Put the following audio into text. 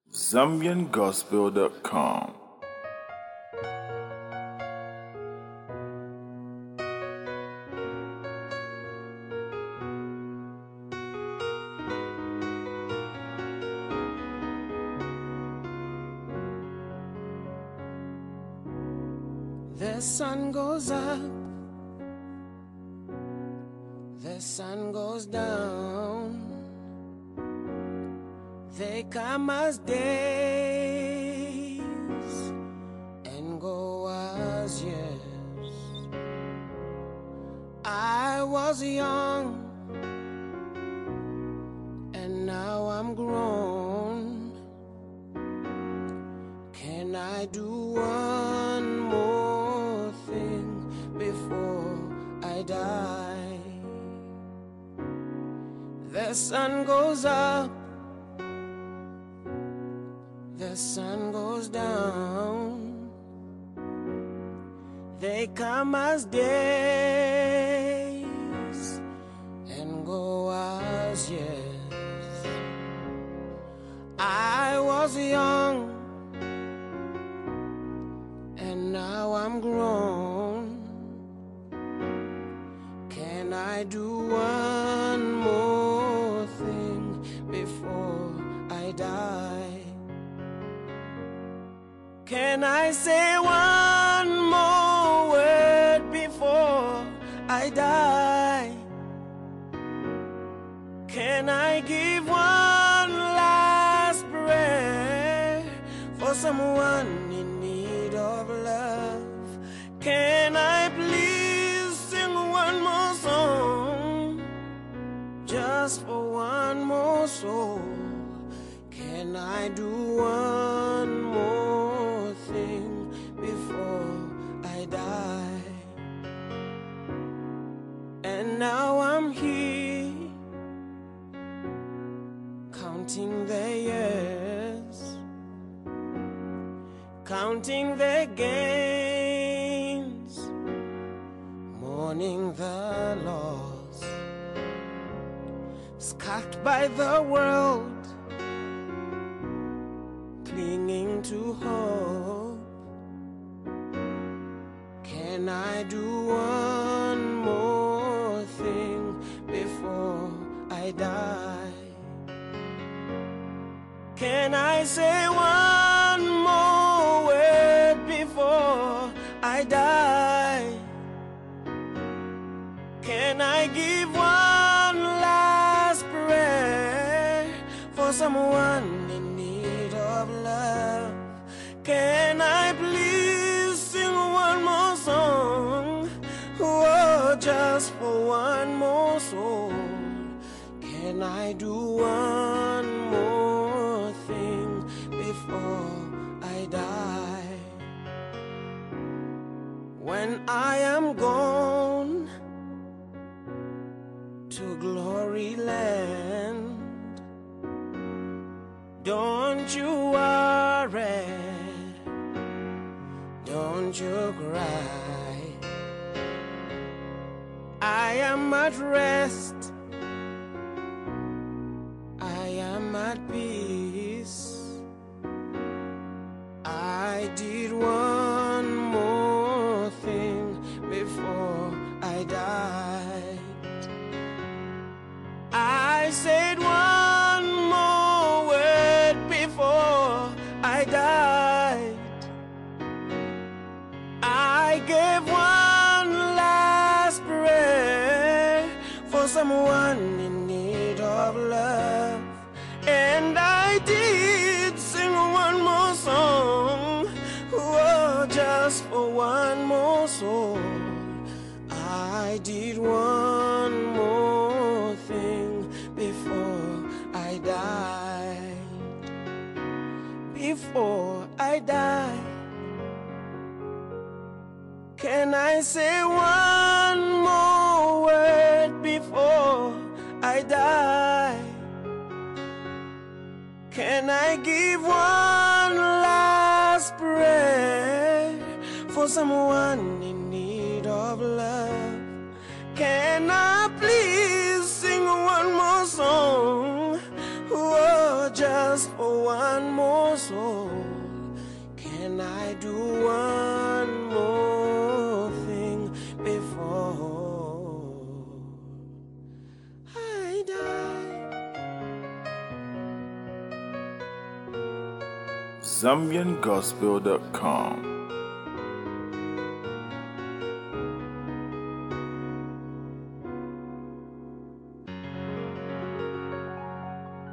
ZambianGospel.com. The sun goes up, the sun goes down. They come as days and go as years. I was young and now I'm grown. Can I do one more thing before I die? The sun goes up, the sun goes down. They come as days and go as years. I was young and now I'm grown. Can I do one more thing before I die? Can I say one more word before I die? Can I give one last prayer for someone in need of love? Can I please sing one more song just for one more soul? Can I do one more thing before I die? And now I'm here, counting the years, counting the gains, mourning the loss, scarred by the world, clinging to hope. Can I do one more thing before I die? Can I say one more word before I die? Can I give one last prayer for someone in need of love? Can I please sing one more song? Oh, just for one more soul. Can I do one more thing before I die? When I am gone to glory land, don't you worry, don't you cry. I am at rest, I am at peace. I did one more thing before I died. I said one more word before I died. I gave one last prayer for someone in need of love. And I did sing one more song, oh, just for one more soul. I did one more thing before I died. Before I die, can I say one more word before I die? Can I give one last prayer for someone in need of love? Can I please sing one more song? Oh, just for one more soul? Can I do one more thing before I die? ZambianGospel.com